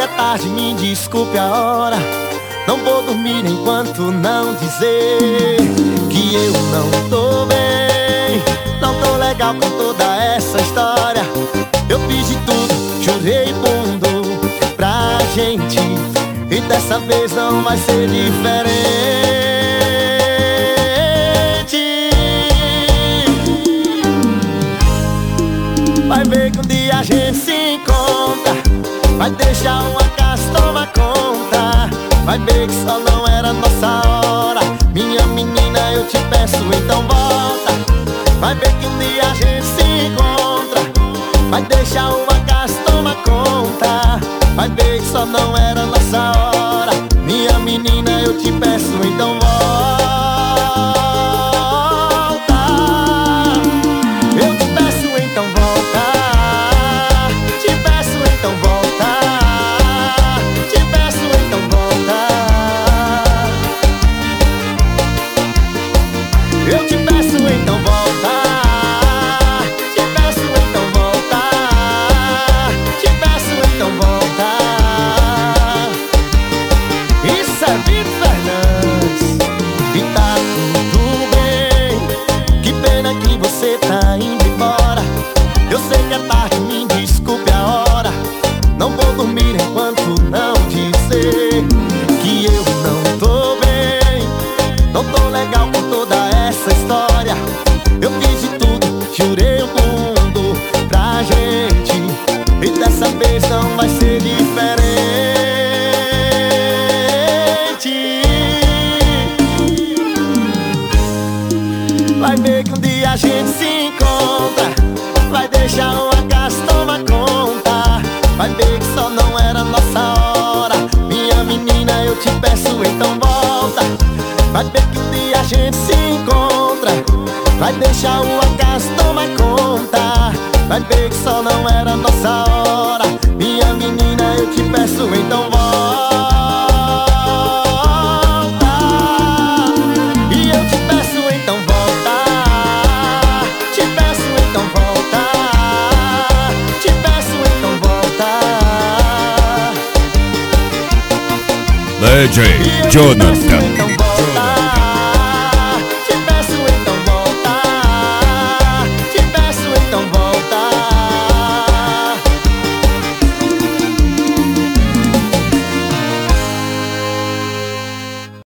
é tarde, me desculpe a hora. Não vou dormir enquanto não dizer que eu não tô bem. Não tô legal com toda essa história. Eu fiz de tudo, jurei mundo pra gente, e dessa vez não vai ser diferente. Vai ver que um dia a gente se encontra. Vai deixar um acaso tomar conta. Vai ver que só não era nossa hora. Minha menina, eu te peço, então volta. Vai ver que um dia a gente se encontra. Vai deixar um acaso tomar conta. Vai ver que só não era nossa hora. Minha menina, eu te peço, então volta. Eu te peço, então volta. Te peço, então volta. Te peço, então volta. Eu te peço, então volta. Te peço, então volta. Te peço, então volta. Isso é Vitor Fernandes e tá tudo bem. Que pena que você tá indo embora. Eu sei que é tarde, me desculpe a hora. Não vou dormir enquanto não dizer que eu não tô bem. Não tô legal com toda essa história. Eu fiz de tudo, jurei o mundo pra gente, e dessa vez não vai ser diferente. Vai ver que um dia a gente se encontra. Vai deixar um acaso tomar conta. Vai ver que só não era nossa hora. Minha menina, eu te peço, então volta. Vai ver que um dia a gente se encontra. Vai deixar o acaso tomar conta. Vai ver que só não era nossa hora. Minha menina, eu te peço, então volta. E eu te peço, então volta. Te peço, então volta. Te peço, então volta. DJ Jonathan.